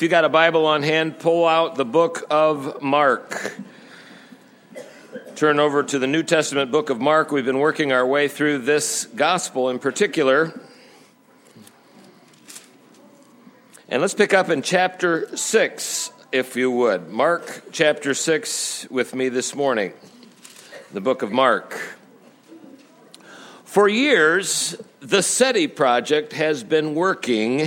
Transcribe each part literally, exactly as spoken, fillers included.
If you got a Bible on hand, pull out the book of Mark. Turn over to the New Testament book of Mark. We've been working our way through this gospel in particular. And let's pick up in chapter six, if you would. Mark chapter six with me this morning. The book of Mark. For years, the SETI project has been working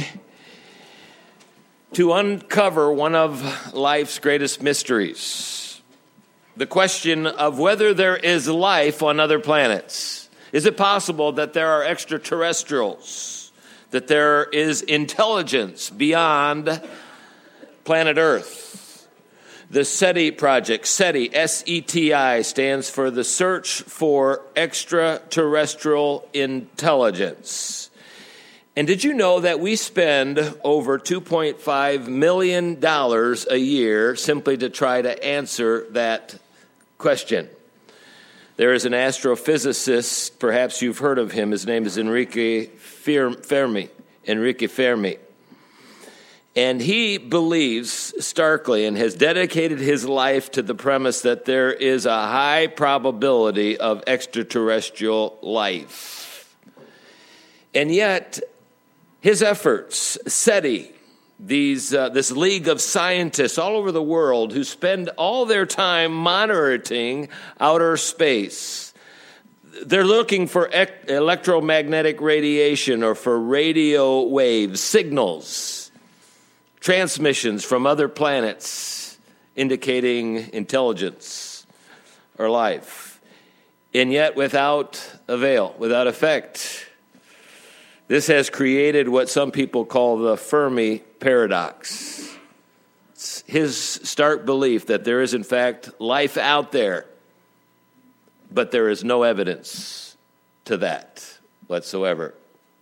to uncover one of life's greatest mysteries. The question of whether there is life on other planets. Is it possible that there are extraterrestrials? That there is intelligence beyond planet Earth? The SETI project, SETI, S E T I, stands for the Search for Extraterrestrial Intelligence. And did you know that we spend over two point five million dollars a year simply to try to answer that question? There is an astrophysicist, perhaps you've heard of him. His name is Enrique Fermi. Enrique Fermi. And he believes starkly and has dedicated his life to the premise that there is a high probability of extraterrestrial life. And yet, his efforts, SETI, these uh, this league of scientists all over the world who spend all their time monitoring outer space, they're looking for e- electromagnetic radiation or for radio waves, signals, transmissions from other planets indicating intelligence or life, and yet without avail, without effect. This has created what some people call the Fermi paradox. It's his stark belief that there is, in fact, life out there, but there is no evidence to that whatsoever.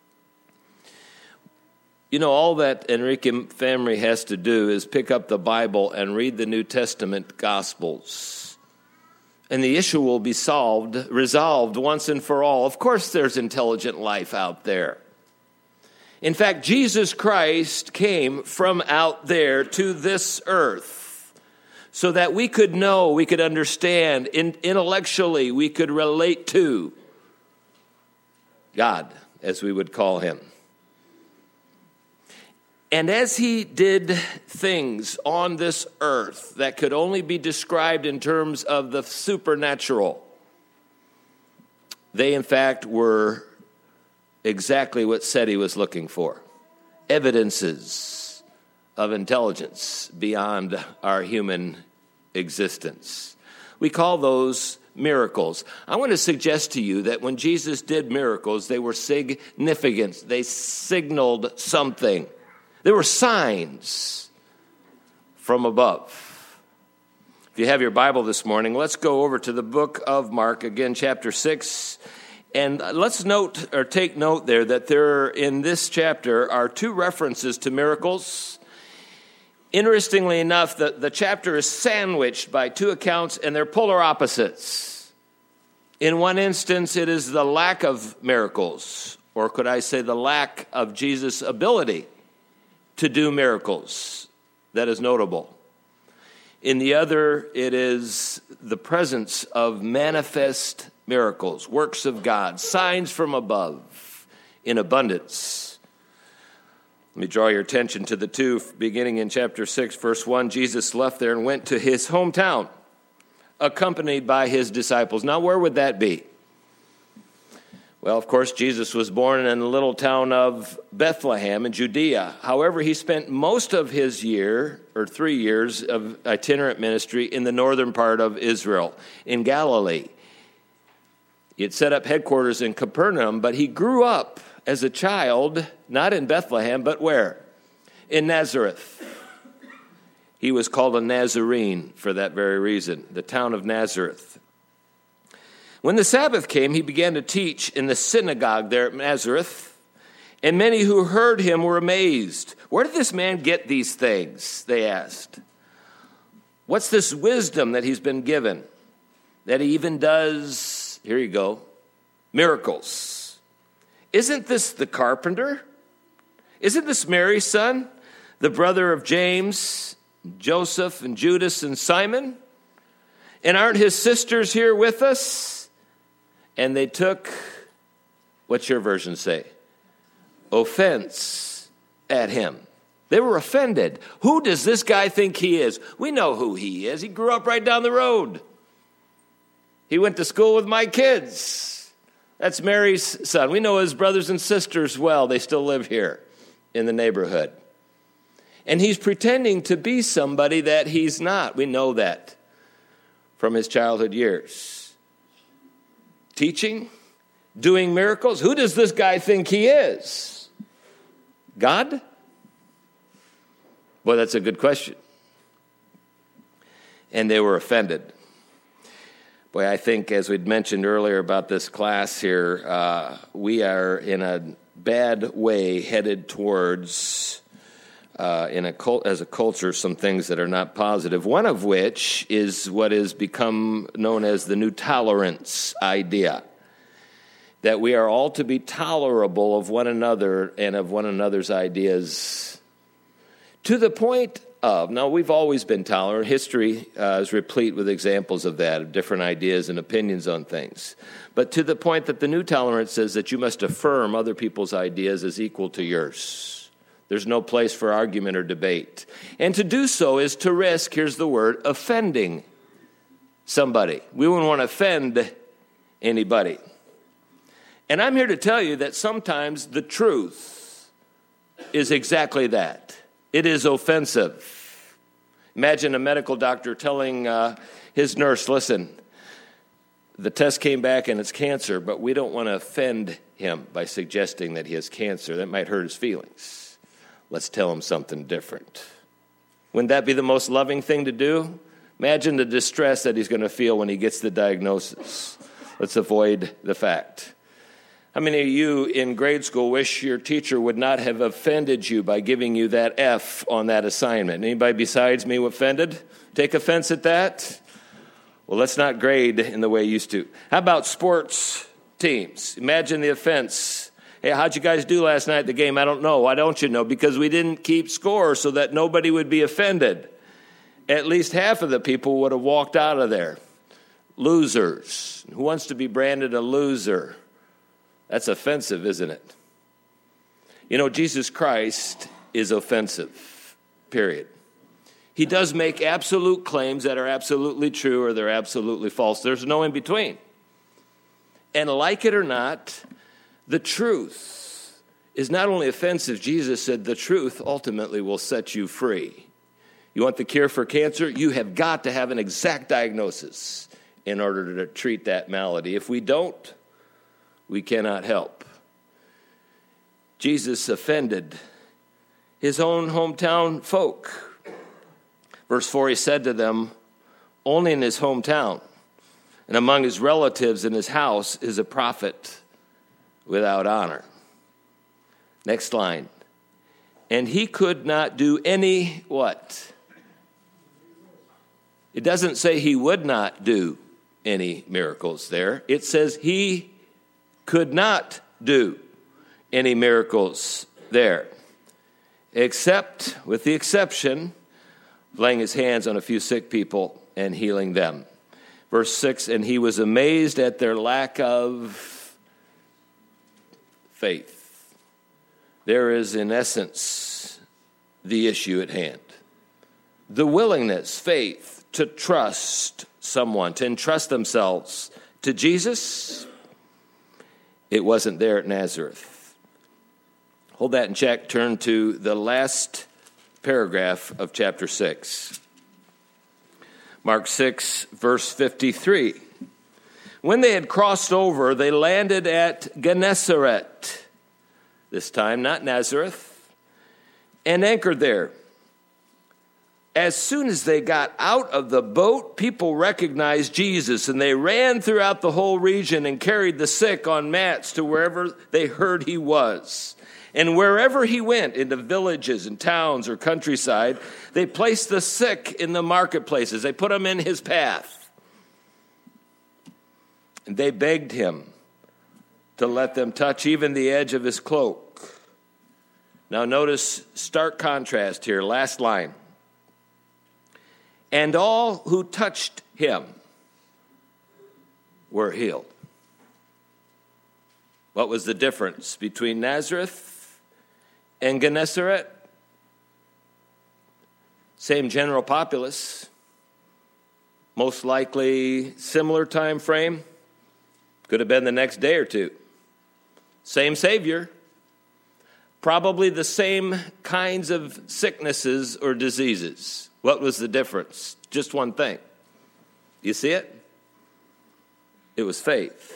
You know, all that Enrique Fermi has to do is pick up the Bible and read the New Testament Gospels, and the issue will be solved, resolved once and for all. Of course, there's intelligent life out there. In fact, Jesus Christ came from out there to this earth so that we could know, we could understand, in, intellectually, we could relate to God, as we would call him. And as he did things on this earth that could only be described in terms of the supernatural, they in fact were exactly what SETI was looking for. Evidences of intelligence beyond our human existence. We call those miracles. I want to suggest to you that when Jesus did miracles, they were significant. They signaled something. There were signs from above. If you have your Bible this morning, let's go over to the book of Mark, again, chapter six. And let's note or take note there that there in this chapter are two references to miracles. Interestingly enough, the, the chapter is sandwiched by two accounts, and they're polar opposites. In one instance, it is the lack of miracles, or could I say the lack of Jesus' ability to do miracles that is notable. In the other, it is the presence of manifest miracles, works of God, signs from above in abundance. Let me draw your attention to the two, beginning in chapter six, verse one. Jesus left there and went to his hometown, accompanied by his disciples. Now, where would that be? Well, of course, Jesus was born in the little town of Bethlehem in Judea. However, he spent most of his year, or three years, of itinerant ministry in the northern part of Israel, in Galilee. He had set up headquarters in Capernaum, but he grew up as a child, not in Bethlehem, but where? In Nazareth. He was called a Nazarene for that very reason, the town of Nazareth. When the Sabbath came, he began to teach in the synagogue there at Nazareth, and many who heard him were amazed. Where did this man get these things? They asked. What's this wisdom that he's been given? That he even does, here you go, miracles. Isn't this the carpenter? Isn't this Mary's son? the brother of James, Joseph, and Judas, and Simon? And aren't his sisters here with us? And they took, what's your version say? Offense at him. They were offended. Who does this guy think he is? We know who he is. He grew up right down the road. He went to school with my kids. That's Mary's son. We know his brothers and sisters well. They still live here in the neighborhood. And he's pretending to be somebody that he's not. We know that from his childhood years. Teaching, doing miracles. Who does this guy think he is? God? Boy, that's a good question. And they were offended. Boy, I think, as we'd mentioned earlier about this class here, uh, we are in a bad way headed towards, uh, in a cult, as a culture, some things that are not positive. One of which is what has become known as the new tolerance idea, that we are all to be tolerable of one another and of one another's ideas, to the point of, now we've always been tolerant. History uh, is replete with examples of that, of different ideas and opinions on things. But to the point that the new tolerance says that you must affirm other people's ideas as equal to yours. There's no place for argument or debate. And to do so is to risk, here's the word, offending somebody. We wouldn't want to offend anybody. And I'm here to tell you that sometimes the truth is exactly that. It is offensive. Imagine a medical doctor telling uh, his nurse, listen, the test came back and it's cancer, but we don't want to offend him by suggesting that he has cancer. That might hurt his feelings. Let's tell him something different. Wouldn't that be the most loving thing to do? Imagine the distress that he's going to feel when he gets the diagnosis. Let's avoid the fact. How many of you in grade school wish your teacher would not have offended you by giving you that F on that assignment? Anybody besides me offended? Take offense at that? Well, let's not grade in the way you used to. How about sports teams? Imagine the offense. Hey, how'd you guys do last night at the game? I don't know. Why don't you know? Because we didn't keep score so that nobody would be offended. At least half of the people would have walked out of there. Losers. Who wants to be branded a loser? That's offensive, isn't it? You know, Jesus Christ is offensive, period. He does make absolute claims that are absolutely true or they're absolutely false. There's no in between. And like it or not, the truth is not only offensive. Jesus said the truth ultimately will set you free. You want the cure for cancer? You have got to have an exact diagnosis in order to treat that malady. If we don't, we cannot help. Jesus offended his own hometown folk. Verse four, he said to them, only in his hometown and among his relatives in his house is a prophet without honor. Next line. And he could not do any what? It doesn't say he would not do any miracles there. It says he could not do any miracles there, except with the exception of laying his hands on a few sick people and healing them. Verse six, and he was amazed at their lack of faith. There is, in essence, the issue at hand. The willingness, faith, to trust someone, to entrust themselves to Jesus. It wasn't there at Nazareth. Hold that in check. Turn to the last paragraph of chapter six. Mark six, verse fifty-three. When they had crossed over, they landed at Gennesaret, this time not Nazareth, and anchored there. As soon as they got out of the boat, people recognized Jesus, and they ran throughout the whole region and carried the sick on mats to wherever they heard he was. And wherever he went, into villages and towns or countryside, they placed the sick in the marketplaces. They put them in his path. And they begged him to let them touch even the edge of his cloak. Now notice stark contrast here, last line. And all who touched him were healed. What was the difference between Nazareth and Gennesaret? Same general populace, most likely similar time frame, could have been the next day or two. Same Savior, probably the same kinds of sicknesses or diseases. What was the difference? Just one thing. You see it? It was faith.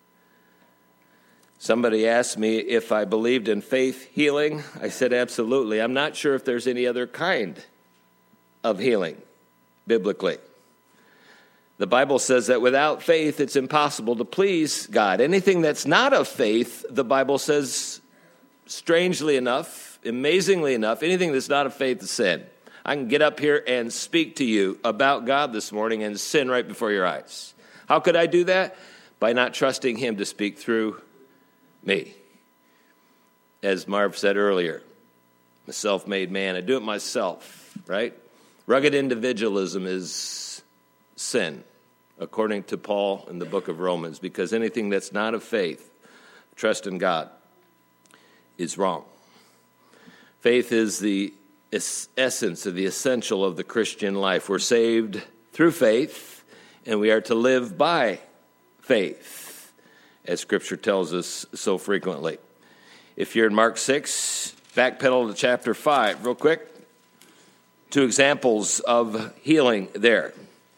Somebody asked me if I believed in faith healing. I said, absolutely. I'm not sure if there's any other kind of healing biblically. The Bible says that without faith, it's impossible to please God. Anything that's not of faith, the Bible says, strangely enough, amazingly enough, anything that's not of faith is sin. I can get up here and speak to you about God this morning and sin right before your eyes. How could I do that? By not trusting him to speak through me. As Marv said earlier, I'm a self-made man. I do it myself, right? Rugged individualism is sin, according to Paul in the book of Romans, because anything that's not of faith, trust in God, is wrong. Faith is the essence of the essential of the Christian life. We're saved through faith, and we are to live by faith, as Scripture tells us so frequently. If you're in Mark six, backpedal to chapter five, real quick. Two examples of healing there.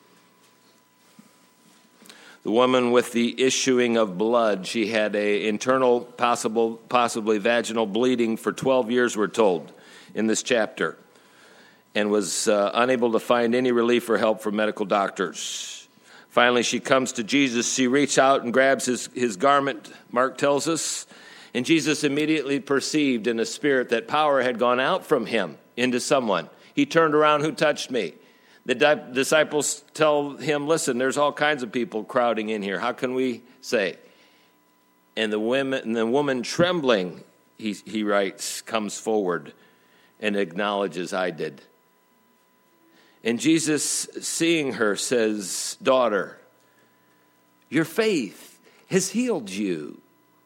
The woman with the issuing of blood, she had a internal, possible, possibly vaginal bleeding for twelve years, we're told, in this chapter, and was uh, unable to find any relief or help from medical doctors. Finally, she comes to Jesus. She reaches out and grabs his, his garment, Mark tells us, and Jesus immediately perceived in the spirit that power had gone out from him into someone. He turned around, who touched me? The di- disciples tell him, listen, there's all kinds of people crowding in here. How can we say? And the women, and the woman trembling, he, he writes, comes forward and acknowledges, I did. And Jesus, seeing her, says, daughter, your faith has healed you.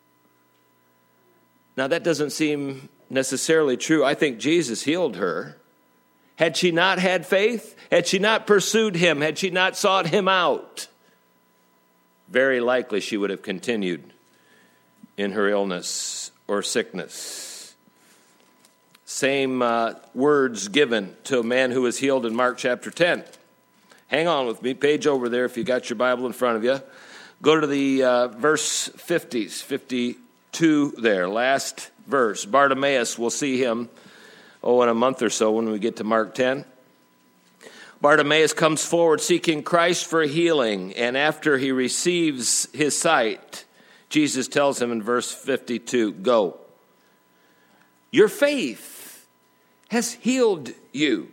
Now, that doesn't seem necessarily true. I think Jesus healed her. Had she not had faith, had she not pursued him, had she not sought him out, very likely she would have continued in her illness or sickness. Same uh, words given to a man who was healed in Mark chapter ten. Hang on with me, page over there if you got your Bible in front of you. Go to the uh, verse fifties, fifty-two there, last verse. Bartimaeus, we'll see him Oh, in a month or so when we get to Mark ten. Bartimaeus comes forward seeking Christ for healing, and after he receives his sight, Jesus tells him in verse fifty-two, go. Your faith has healed you.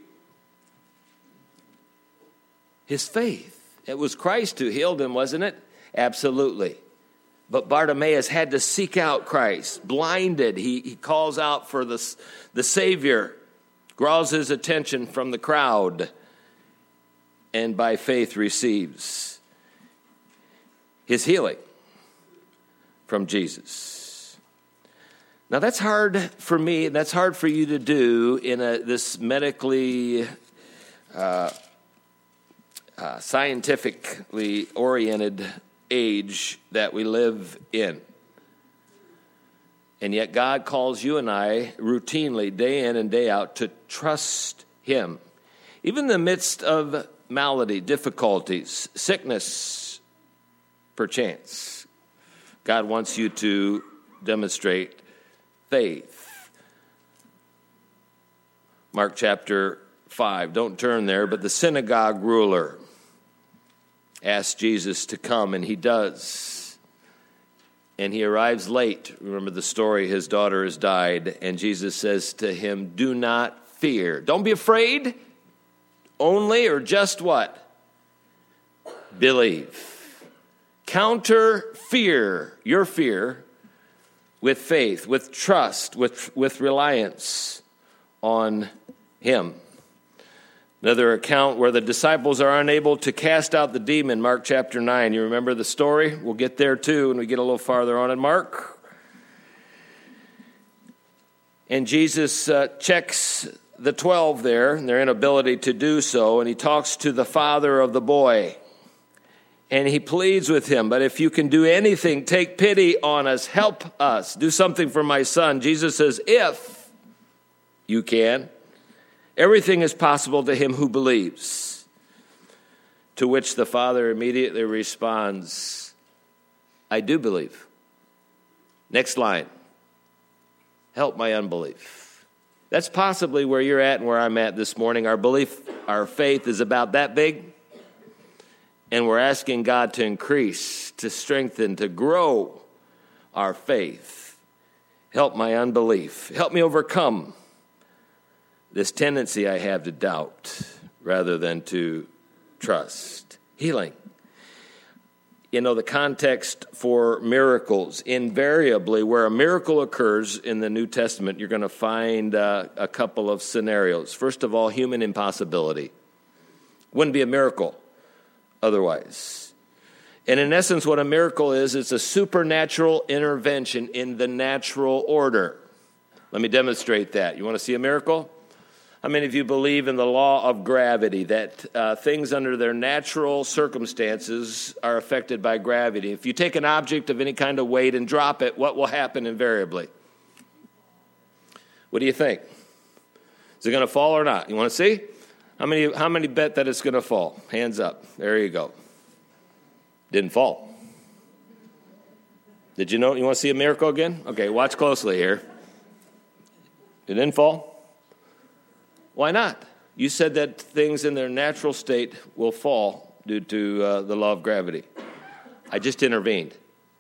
His faith. It was Christ who healed him, wasn't it? Absolutely. But Bartimaeus had to seek out Christ. Blinded, he, he calls out for the, the Savior, draws his attention from the crowd, and by faith receives his healing from Jesus. Now that's hard for me, that's hard for you to do in a, this medically, uh, uh, scientifically oriented age that we live in. And yet God calls you and I routinely, day in and day out, to trust him. Even in the midst of malady, difficulties, sickness, perchance, God wants you to demonstrate faith. Mark chapter five, don't turn there, but the synagogue ruler asked Jesus to come, and he does. And he arrives late. Remember the story, his daughter has died, and Jesus says to him, do not fear. Don't be afraid, only or just what? Believe. Counter fear, your fear, with faith, with trust, with, with reliance on him. Another account where the disciples are unable to cast out the demon, Mark chapter nine. You remember the story? We'll get there too when we get a little farther on in Mark. And Jesus uh, checks the twelve there, and their inability to do so, and he talks to the father of the boy. And he pleads with him, but if you can do anything, take pity on us, help us, do something for my son. Jesus says, if you can. Everything is possible to him who believes. To which the father immediately responds, I do believe. Next line, help my unbelief. That's possibly where you're at and where I'm at this morning. Our belief, our faith is about that big. And we're asking God to increase, to strengthen, to grow our faith. Help my unbelief. Help me overcome this tendency I have to doubt rather than to trust. Healing. You know, the context for miracles, invariably, where a miracle occurs in the New Testament, you're going to find uh, a couple of scenarios. First of all, human impossibility. Wouldn't be a miracle otherwise. And in essence, what a miracle is, it's a supernatural intervention in the natural order. Let me demonstrate that. You want to see a miracle? How many of you believe in the law of gravity, that uh, things under their natural circumstances are affected by gravity? If you take an object of any kind of weight and drop it, what will happen invariably? What do you think? Is it going to fall or not? You want to see? How many, how many bet that it's going to fall? Hands up. There you go. Didn't fall. Did you know? You want to see a miracle again? Okay, watch closely here. It didn't fall. Why not? You said that things in their natural state will fall due to uh, the law of gravity. I just intervened.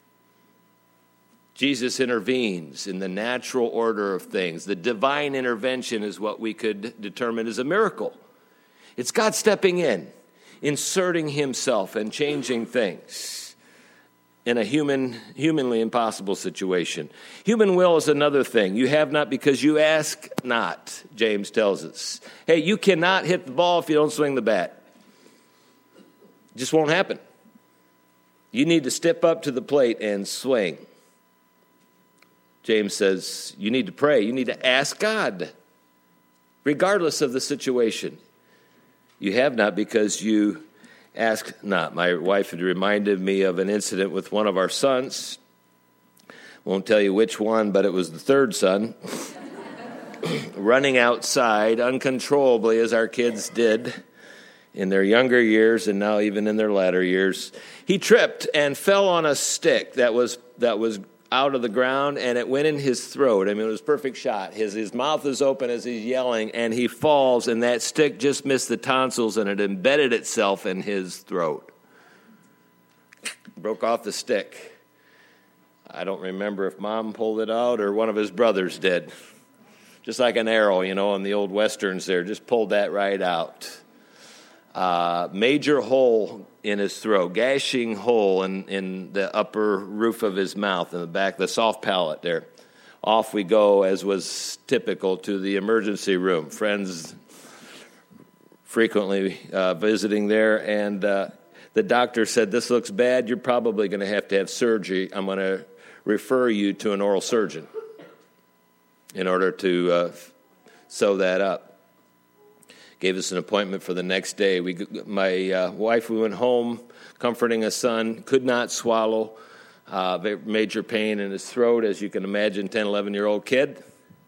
Jesus intervenes in the natural order of things. The divine intervention is what we could determine as a miracle. It's God stepping in, inserting himself and changing things in a human, humanly impossible situation. Human will is another thing. You have not because you ask not, James tells us. Hey, you cannot hit the ball if you don't swing the bat. It just won't happen. You need to step up to the plate and swing. James says you need to pray. You need to ask God, regardless of the situation. You have not because you ask not. My wife had reminded me of an incident with one of our sons. Won't tell you which one, but it was the third son. Running outside uncontrollably, as our kids did in their younger years and now even in their latter years. He tripped and fell on a stick that was that was out of the ground, and it went in his throat. I mean, it was a perfect shot. His, his mouth is open as he's yelling, and he falls, and that stick just missed the tonsils, and it embedded itself in his throat. Broke off the stick. I don't remember if Mom pulled it out or one of his brothers did. Just like an arrow, you know, in the old Westerns there. Just pulled that right out. Uh, major hole in his throat, gashing hole in, in the upper roof of his mouth, in the back, the soft palate there. Off we go, as was typical, to the emergency room. Friends frequently uh, visiting there, and uh, the doctor said, this looks bad, you're probably going to have to have surgery. I'm going to refer you to an oral surgeon in order to uh, sew that up. Gave us an appointment for the next day. We, my uh, wife, we went home comforting a son, could not swallow, uh, major pain in his throat, as you can imagine, ten, eleven-year-old kid.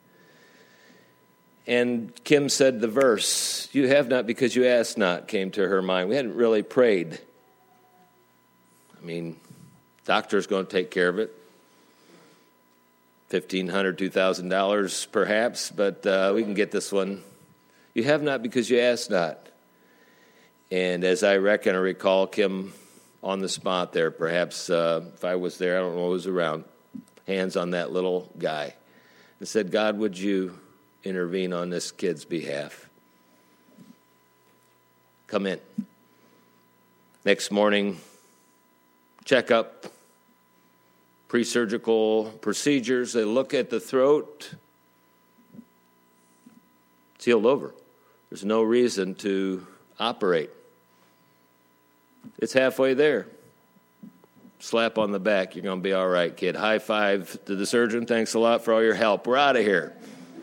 And Kim said the verse, you have not because you ask not, came to her mind. We hadn't really prayed. I mean, doctor's going to take care of it. fifteen hundred dollars, two thousand dollars perhaps, but uh, we can get this one. You have not because you ask not. And as I reckon or recall, Kim on the spot there, perhaps uh, if I was there, I don't know who was around, hands on that little guy, and said, God, would you intervene on this kid's behalf? Come in. Next morning, checkup, pre-surgical procedures. They look at the throat. It's healed over. There's no reason to operate. It's halfway there. Slap on the back. You're going to be all right, kid. High five to the surgeon. Thanks a lot for all your help. We're out of here.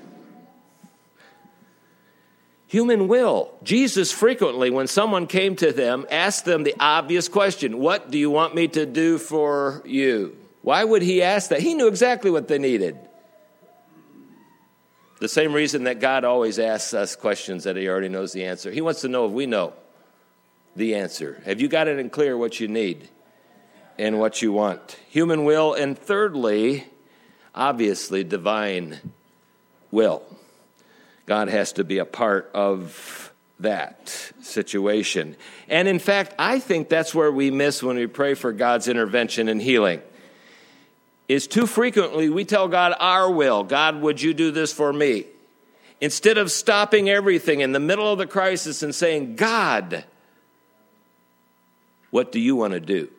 Human will. Jesus frequently, when someone came to them, asked them the obvious question, what do you want me to do for you? Why would he ask that? He knew exactly what they needed. The same reason that God always asks us questions that he already knows the answer. He wants to know if we know the answer. Have you got it in clear what you need and what you want? Human will. And thirdly, obviously, divine will. God has to be a part of that situation. And in fact, I think that's where we miss when we pray for God's intervention and healing. Is too frequently we tell God our will. God, would you do this for me? Instead of stopping everything in the middle of the crisis and saying, God, what do you want to do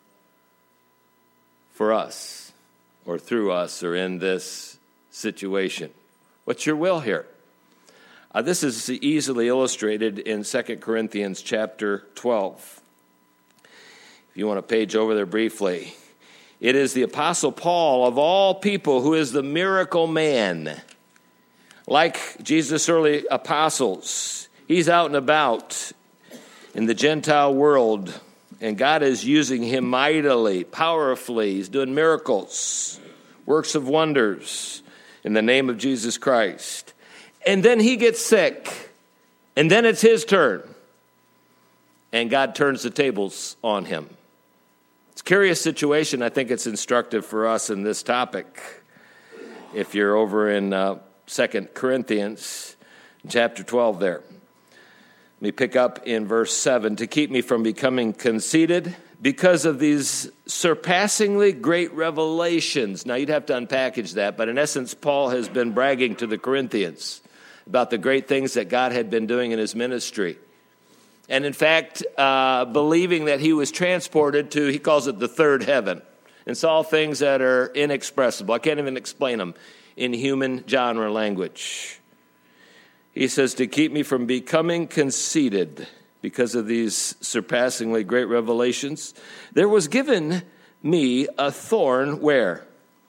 for us or through us or in this situation? What's your will here? Uh, this is easily illustrated in Second Corinthians chapter twelve. If you want to page over there briefly. It is the Apostle Paul, of all people, who is the miracle man. Like Jesus' early apostles, he's out and about in the Gentile world, and God is using him mightily, powerfully. He's doing miracles, works of wonders in the name of Jesus Christ. And then he gets sick, and then it's his turn, and God turns the tables on him. It's a curious situation. I think it's instructive for us in this topic. If you're over in uh, Second Corinthians chapter twelve there. Let me pick up in verse seven. To keep me from becoming conceited because of these surpassingly great revelations. Now, you'd have to unpackage that, but in essence, Paul has been bragging to the Corinthians about the great things that God had been doing in his ministry. And in fact, uh, believing that he was transported to, he calls it the third heaven, and saw things that are inexpressible. I can't even explain them in human genre language. He says, to keep me from becoming conceited because of these surpassingly great revelations, there was given me a thorn where?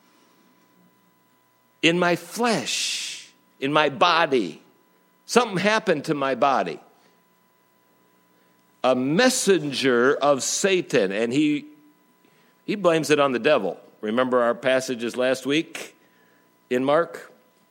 In my flesh, in my body. Something happened to my body. A messenger of Satan, and he he blames it on the devil. Remember our passages last week in Mark?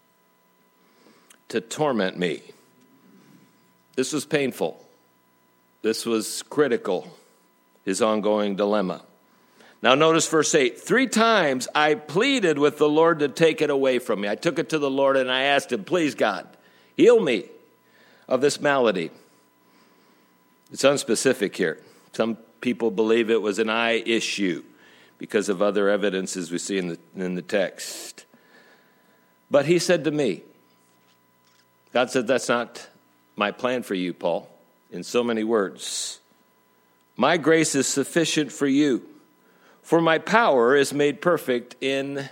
To torment me. This was painful. This was critical, his ongoing dilemma. Now notice verse eight. Three times I pleaded with the Lord to take it away from me. I took it to the Lord and I asked him, please God, heal me of this malady. It's unspecific here. Some people believe it was an eye issue because of other evidences we see in the, in the text. But he said to me, God said, that's not my plan for you, Paul, in so many words. My grace is sufficient for you, for my power is made perfect in,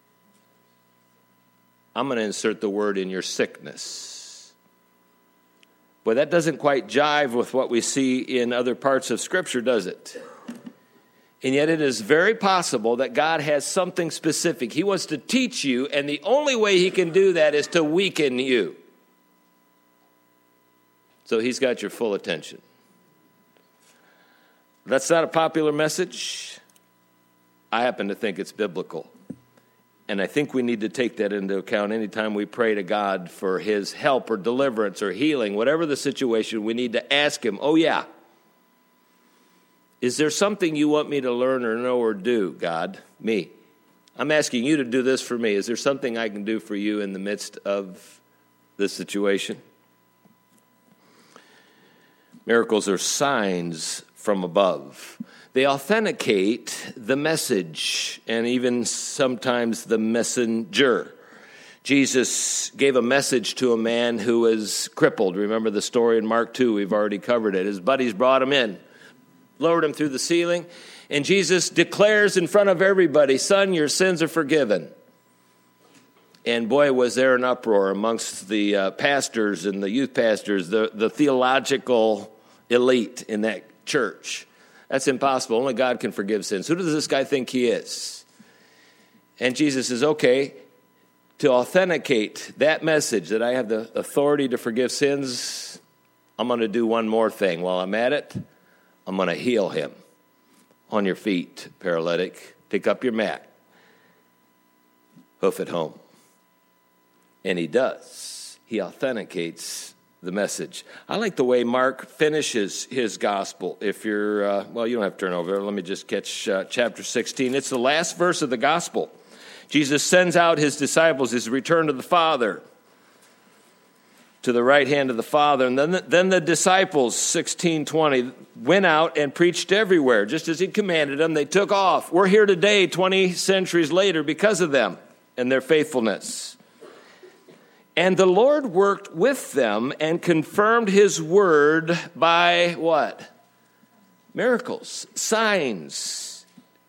I'm going to insert the word in your sickness. But that doesn't quite jive with what we see in other parts of Scripture, does it? And yet it is very possible that God has something specific. He wants to teach you, and the only way he can do that is to weaken you. So he's got your full attention. That's not a popular message. I happen to think it's biblical. And I think we need to take that into account anytime we pray to God for his help or deliverance or healing, whatever the situation, we need to ask him, oh yeah, is there something you want me to learn or know or do, God? Me. I'm asking you to do this for me. Is there something I can do for you in the midst of this situation? Miracles are signs from above. They authenticate the message and even sometimes the messenger. Jesus gave a message to a man who was crippled. Remember the story in Mark two? We've already covered it. His buddies brought him in, lowered him through the ceiling, And Jesus declares in front of everybody, son, your sins are forgiven. And boy, was there an uproar amongst the uh, pastors and the youth pastors, the, the theological elite in that church. That's impossible. Only God can forgive sins. Who does this guy think he is? And Jesus says, okay, to authenticate that message that I have the authority to forgive sins, I'm going to do one more thing. While I'm at it, I'm going to heal him. On your feet, paralytic, pick up your mat, hoof it home. And he does. He authenticates the message. I like the way Mark finishes his gospel. If you're, uh, well, you don't have to turn over. Let me just catch uh, chapter sixteen. It's the last verse of the gospel. Jesus sends out his disciples, his return to the Father, to the right hand of the Father. And then the, then the disciples, sixteen twenty, went out and preached everywhere, just as he commanded them. They took off. We're here today, twenty centuries later, because of them and their faithfulness. And the Lord worked with them and confirmed his word by what? Miracles, signs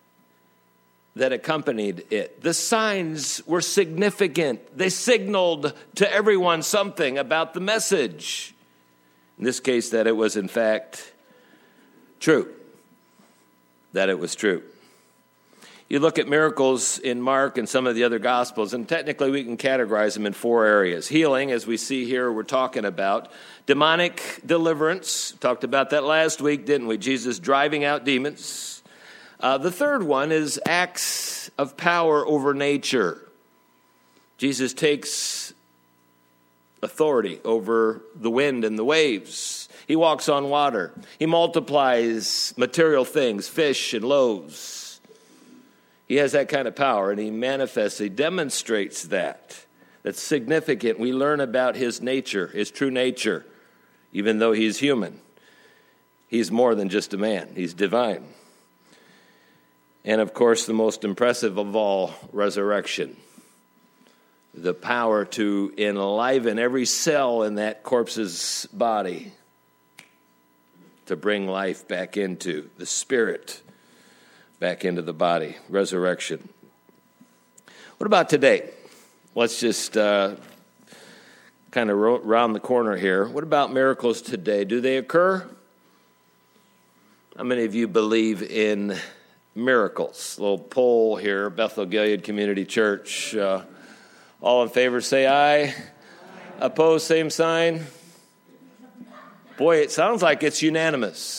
that accompanied it. The signs were significant. They signaled to everyone something about the message. In this case, that it was in fact true. That it was true. You look at miracles in Mark and some of the other Gospels, and technically we can categorize them in four areas. Healing, as we see here, we're talking about. Demonic deliverance, talked about that last week, didn't we? Jesus driving out demons. Uh, the third one is acts of power over nature. Jesus takes authority over the wind and the waves. He walks on water. He multiplies material things, fish and loaves. He has that kind of power, and he manifests, he demonstrates that. That's significant. We learn about his nature, his true nature, even though he's human. He's more than just a man. He's divine. And, of course, the most impressive of all, resurrection. The power to enliven every cell in that corpse's body, to bring life back into the spirit, back into the body, resurrection. What about today? Let's just uh, kind of ro- round the corner here. What about miracles today? Do they occur? How many of you believe in miracles? A little poll here, Bethel Gilead Community Church. Uh, all in favor say aye. Aye. Opposed, same sign. Boy, it sounds like it's unanimous.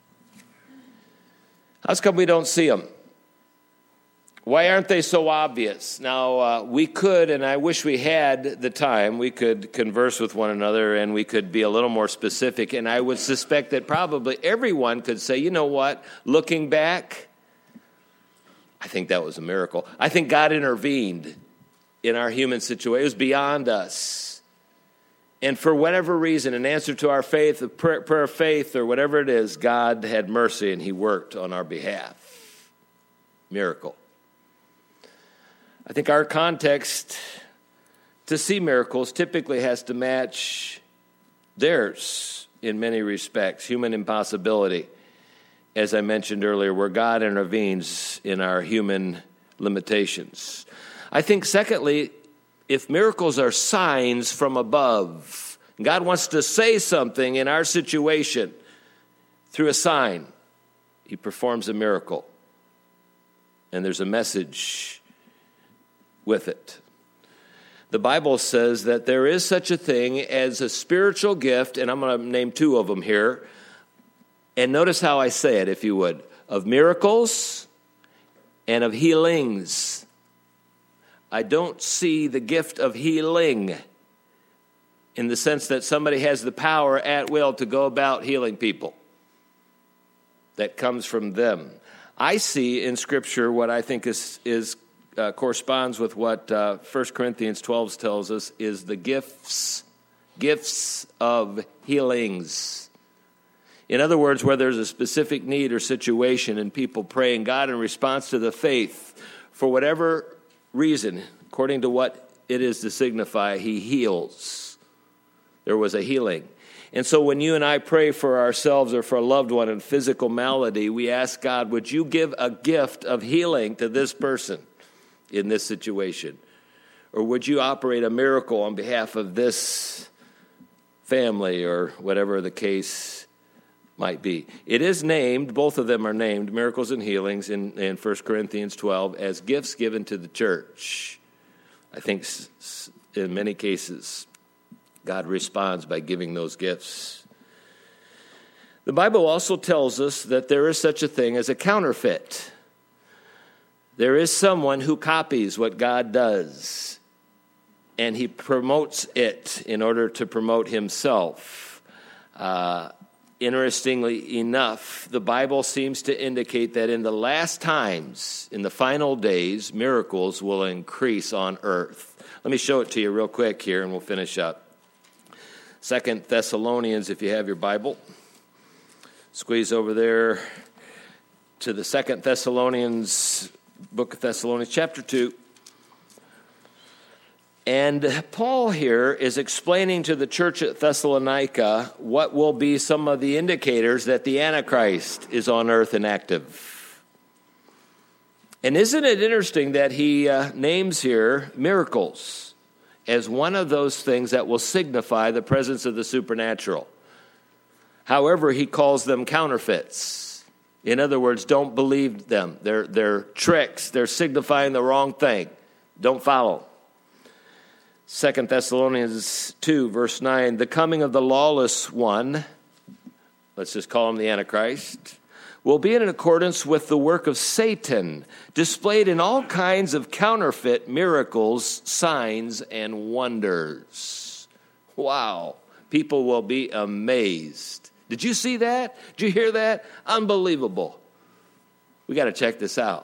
How's come we don't see them? Why aren't they so obvious? Now, uh, we could, and I wish we had the time, we could converse with one another and we could be a little more specific. And I would suspect that probably everyone could say, you know what, looking back, I think that was a miracle. I think God intervened in our human situation. It was beyond us. And for whatever reason, in answer to our faith, a prayer, prayer of faith, or whatever it is, God had mercy and he worked on our behalf. Miracle. I think our context to see miracles typically has to match theirs in many respects. Human impossibility, as I mentioned earlier, where God intervenes in our human limitations. I think, secondly, if miracles are signs from above, God wants to say something in our situation through a sign, he performs a miracle. And there's a message with it. The Bible says that there is such a thing as a spiritual gift, and I'm going to name two of them here. And notice how I say it, if you would, of miracles and of healings. I don't see the gift of healing in the sense that somebody has the power at will to go about healing people. That comes from them. I see in Scripture what I think is, is uh, corresponds with what uh, First Corinthians twelve tells us is the gifts, gifts of healings. In other words, where there's a specific need or situation and people praying God in response to the faith, for whatever reason, according to what it is to signify, he heals. There was a healing. And so when you and I pray for ourselves or for a loved one in physical malady, we ask God, would you give a gift of healing to this person in this situation? Or would you operate a miracle on behalf of this family or whatever the case might be? It is named, both of them are named, miracles and healings in, in First Corinthians twelve, as gifts given to the church. I think in many cases, God responds by giving those gifts. The Bible also tells us that there is such a thing as a counterfeit. There is someone who copies what God does, and he promotes it in order to promote himself. Uh, interestingly enough, the Bible seems to indicate that in the last times, in the final days, miracles will increase on earth. Let me show it to you real quick here, and we'll finish up. Second Thessalonians, if you have your Bible, squeeze over there to the Second Thessalonians, book of Thessalonians, chapter two. And Paul here is explaining to the church at Thessalonica what will be some of the indicators that the Antichrist is on earth and active. And isn't it interesting that he uh, names here miracles as one of those things that will signify the presence of the supernatural? However, he calls them counterfeits. In other words, don't believe them. They're, they're tricks. They're signifying the wrong thing. Don't follow. Second Thessalonians two, verse nine, the coming of the lawless one, let's just call him the Antichrist, will be in accordance with the work of Satan, displayed in all kinds of counterfeit miracles, signs, and wonders. Wow. People will be amazed. Did you see that? Did you hear that? Unbelievable. We got to check this out.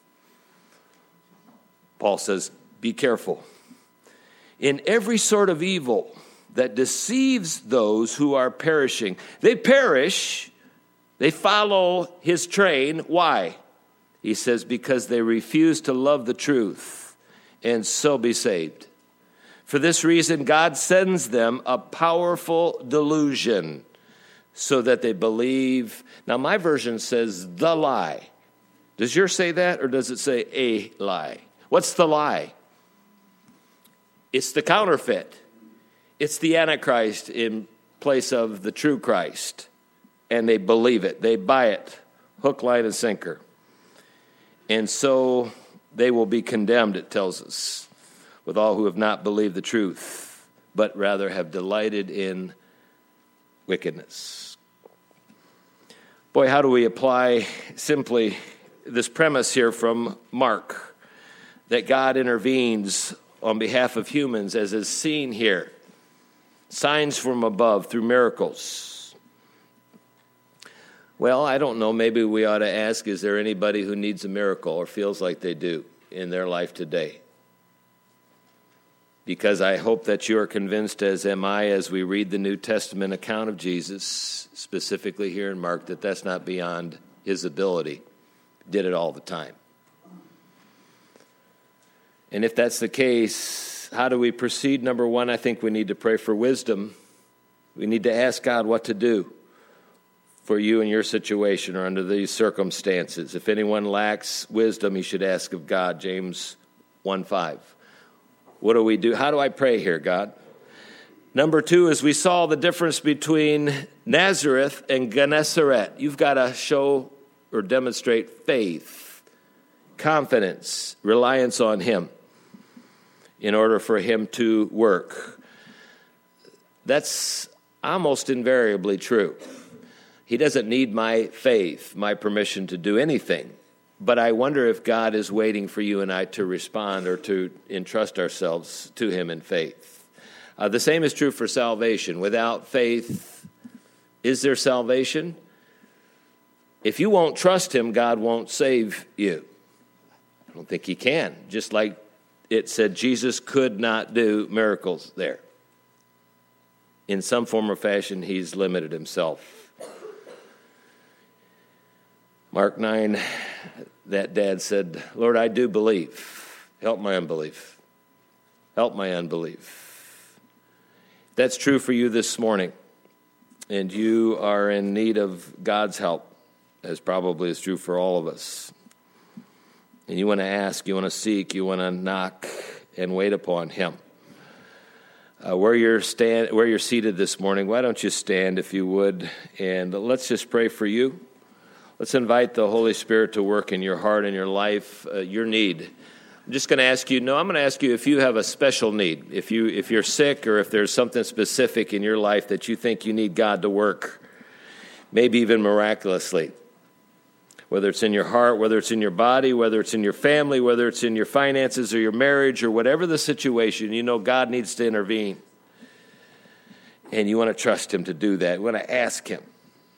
Paul says, be careful. In every sort of evil that deceives those who are perishing. They perish. They follow his train. Why? He says, because they refuse to love the truth and so be saved. For this reason, God sends them a powerful delusion so that they believe. Now, my version says the lie. Does yours say that, or does it say a lie? What's the lie? It's the counterfeit. It's the Antichrist in place of the true Christ. And they believe it. They buy it, hook, line, and sinker. And so they will be condemned, it tells us, with all who have not believed the truth, but rather have delighted in wickedness. Boy, how do we apply simply this premise here from Mark, that God intervenes on behalf of humans, as is seen here, signs from above through miracles? Well, I don't know. Maybe we ought to ask, is there anybody who needs a miracle or feels like they do in their life today? Because I hope that you are convinced, as am I, as we read the New Testament account of Jesus, specifically here in Mark, that that's not beyond his ability. He did it all the time. And if that's the case, how do we proceed? Number one, I think we need to pray for wisdom. We need to ask God what to do for you in your situation or under these circumstances. If anyone lacks wisdom, he should ask of God, James one five. What do we do? How do I pray here, God? Number two is we saw the difference between Nazareth and Gennesaret. You've got to show or demonstrate faith, confidence, reliance on him in order for him to work. That's almost invariably true. He doesn't need my faith, my permission to do anything. But I wonder if God is waiting for you and I to respond or to entrust ourselves to him in faith. Uh, the same is true for salvation. Without faith, is there salvation? If you won't trust him, God won't save you. I don't think he can. Just like it said Jesus could not do miracles there. In some form or fashion, he's limited himself. Mark nine, that dad said, Lord, I do believe. Help my unbelief. Help my unbelief. That's true for you this morning. and you are in need of God's help, as probably is true for all of us, and you want to ask, you want to seek, you want to knock and wait upon him. Uh, where you're stand, where you're seated this morning, why don't you stand if you would, and let's just pray for you. Let's invite the Holy Spirit to work in your heart and your life, uh, your need. I'm just going to ask you, no, I'm going to ask you if you have a special need, if you if you're sick or if there's something specific in your life that you think you need God to work, maybe even miraculously. Whether it's in your heart, whether it's in your body, whether it's in your family, whether it's in your finances or your marriage or whatever the situation, you know God needs to intervene. And you want to trust him to do that. You want to ask him.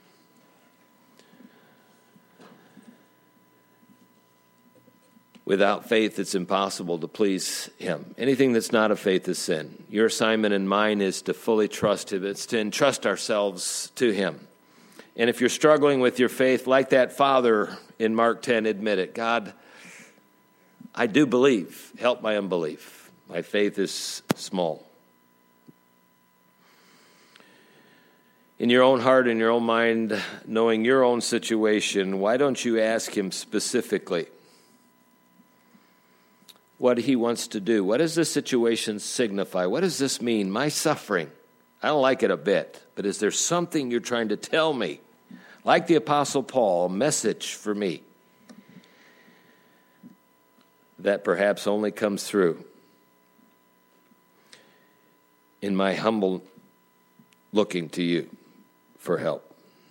Without faith, it's impossible to please him. Anything that's not of faith is sin. Your assignment and mine is to fully trust him. It's to entrust ourselves to him. And if you're struggling with your faith, like that father in Mark ten, admit it. God, I do believe. Help my unbelief. My faith is small. In your own heart, in your own mind, knowing your own situation, why don't you ask him specifically what he wants to do? What does this situation signify? What does this mean? My suffering. I don't like it a bit, but is there something you're trying to tell me? Like the Apostle Paul, a message for me that perhaps only comes through in my humble looking to you for help.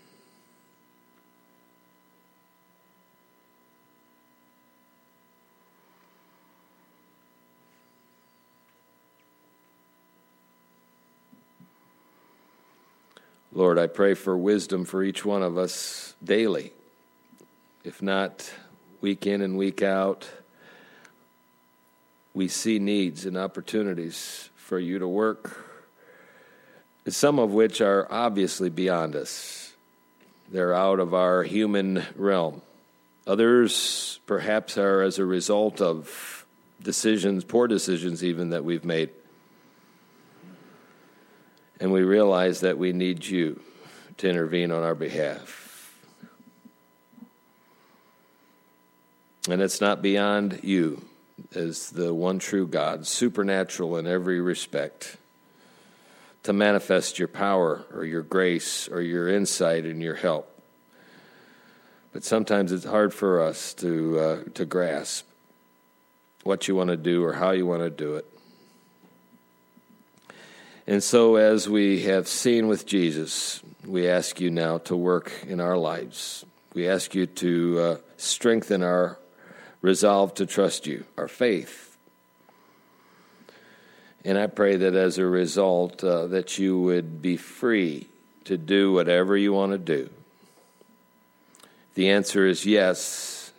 Lord, I pray for wisdom for each one of us daily. If not week in and week out, we see needs and opportunities for you to work, some of which are obviously beyond us. They're out of our human realm. Others perhaps are as a result of decisions, poor decisions even, that we've made. And we realize that we need you to intervene on our behalf. And it's not beyond you as the one true God, supernatural in every respect, to manifest your power or your grace or your insight and your help. But sometimes it's hard for us to uh, to grasp what you want to do or how you want to do it. And so as we have seen with Jesus, we ask you now to work in our lives. We ask you to uh, strengthen our resolve to trust you, our faith. And I pray that as a result, uh, that you would be free to do whatever you want to do. The answer is yes.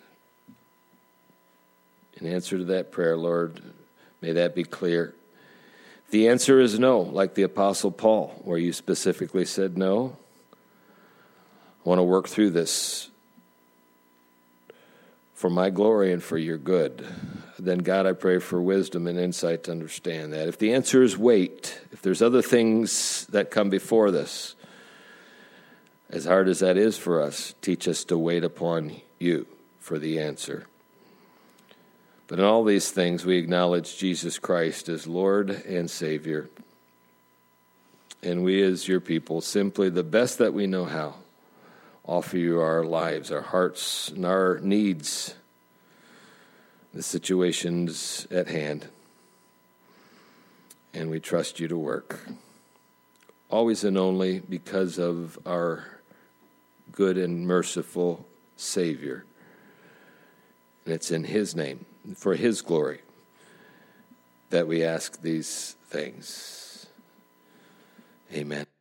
In answer to that prayer, Lord, may that be clear. The answer is no, like the Apostle Paul, where you specifically said no. I want to work through this for my glory and for your good. Then, God, I pray for wisdom and insight to understand that. If the answer is wait, if there's other things that come before this, as hard as that is for us, teach us to wait upon you for the answer. But in all these things, we acknowledge Jesus Christ as Lord and Savior. And we as your people, simply the best that we know how, offer you our lives, our hearts, and our needs, the situations at hand. And we trust you to work. Always and only because of our good and merciful Savior. And it's in his name, for his glory, that we ask these things. Amen.